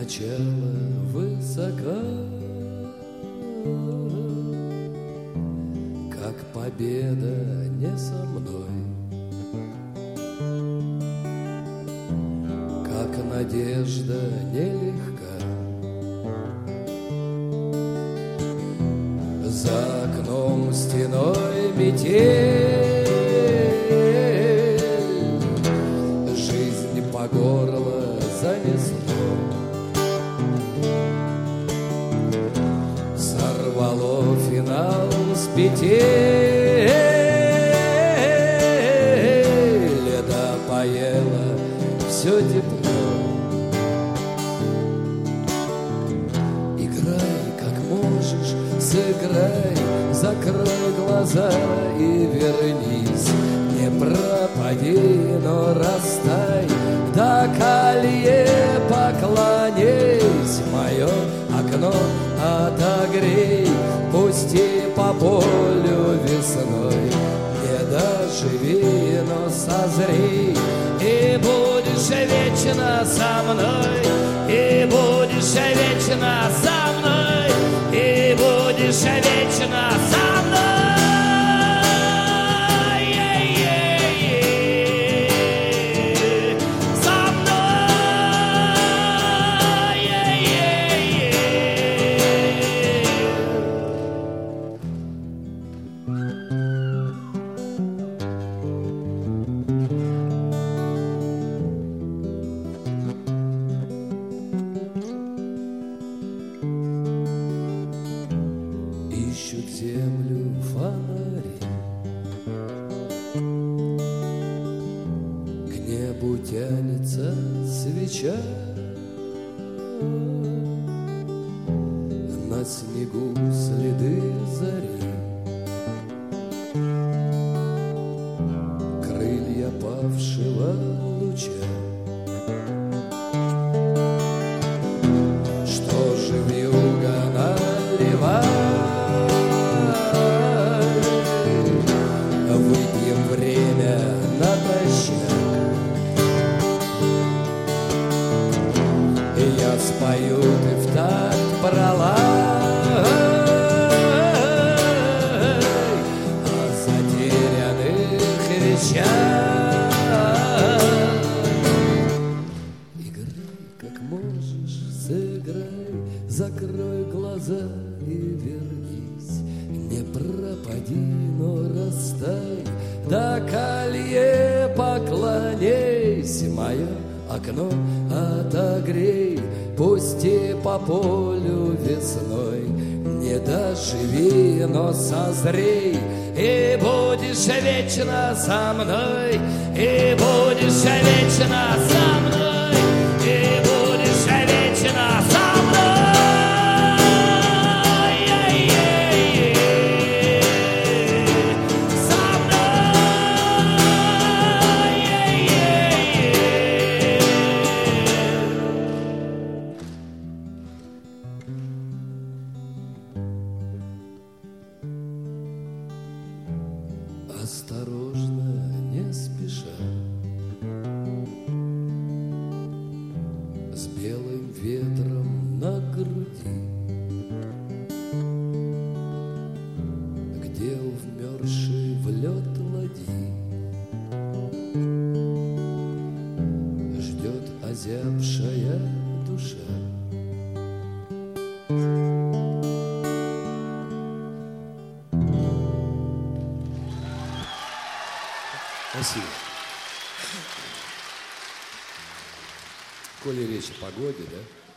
начало высока, как победа не со мной, как надежда нелегка. За окном стеной метель, жизнь по горло занесло, сорвало финал с петель, лето поело все тепло. Играй, как можешь, сыграй, закрой глаза и вернись. Не пропади, но растай, до колье поклонись. Мое окно отогрей, пусти по полю весной. Не доживи, но созрей, и будешь вечно со мной, и будешь вечно со мной, и будешь вечно со мной. Ищут землю фонари, к небу тянется свеча, на снегу следы зари, крылья павшего луча. Что же вьюга наливает? Выпьем время натощак, и я спою, ты в такт пролай о затерянных вещах. Играй, как можешь, сыграй, закрой глаза и вернись. Не пропади, но растай, до колье поклонись. Мое окно отогрей, пусти по полю весной. Не доживи, но созрей, и будешь вечно со мной, и будешь вечно со мной, и будешь вечно со мной. Осторожно, не спеша, с белым ветром на груди, где вмерзший в лед ладьи ждет озябшая душа. Спасибо. Коли речь о погоде, да?